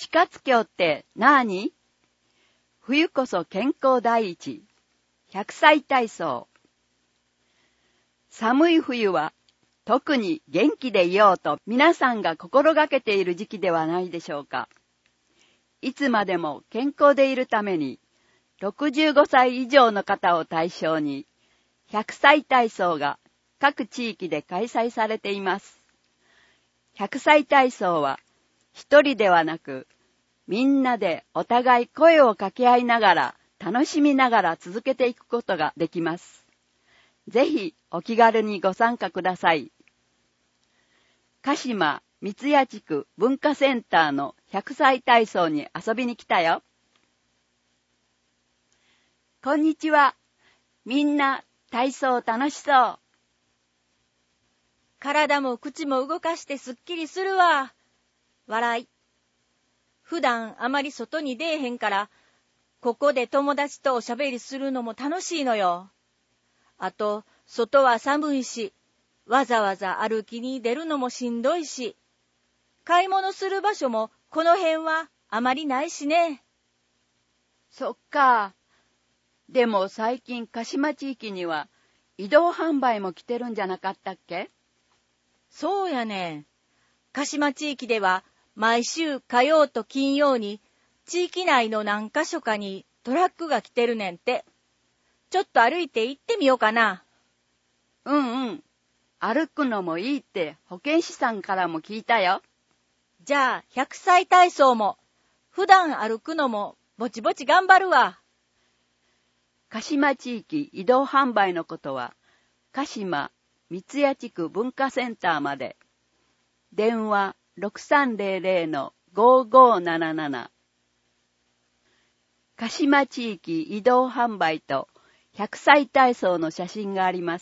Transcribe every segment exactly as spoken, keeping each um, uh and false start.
死活鏡ってなーに？冬こそ健康第一。ひゃくさい体操。寒い冬は特に元気でいようと皆さんが心がけている時期ではないでしょうか。いつまでも健康でいるためにろくじゅうごさい以上の方を対象にひゃくさい体操が各地域で開催されています。ひゃくさい体操は一人ではなくみんなでお互い声を掛け合いながら楽しみながら続けていくことができます。ぜひお気軽にご参加ください。鹿島三ツ谷地区文化センターのひゃくさい体操に遊びに来たよ。こんにちは。みんな体操楽しそう。 体も口も動かしてすっきりするわ。笑い。普段あまり外に出えへんから、ここで友達とおしゃべりするのも楽しいのよ。あと、外は寒いし、わざわざ歩きに出るのもしんどいし、買い物する場所もこの辺はあまりないしね。 そっか。でも最近鹿島地域には移動販売も来てるんじゃなかったっけ？ そうやねん。鹿島地域では毎週火曜と金曜に地域内の何か所かにトラックが来てるねんて。ちょっと歩いて行ってみようかな。 うんうん。歩くのもいいって保健師さんからも聞いたよ。 じゃあひゃくさい体操も普段歩くのもぼちぼち頑張るわ。 鹿島地域移動販売のことは鹿島三ツ谷地区文化センターまで。電話 ろくさんぜろぜろ ごーごーなななな。鹿島地域移動販売とひゃくさい体操の写真があります。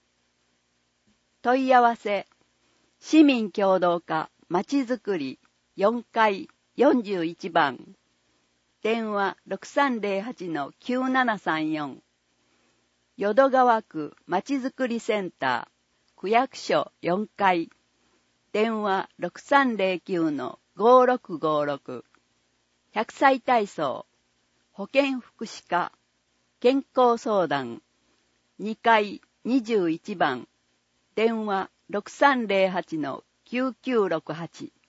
問い合わせ、市民協働課まちづくりよんかいよんじゅういちばん。電話 ろくさんぜろはち きゅうななさんよん。淀川区まちづくりセンター区役所よんかい。電話 ろくさんぜろきゅう ごーろくごーろく。ひゃくさい体操保健福祉課健康相談にかいにじゅういちばん。電話 ろくさんぜろはち きゅうきゅうろくはち。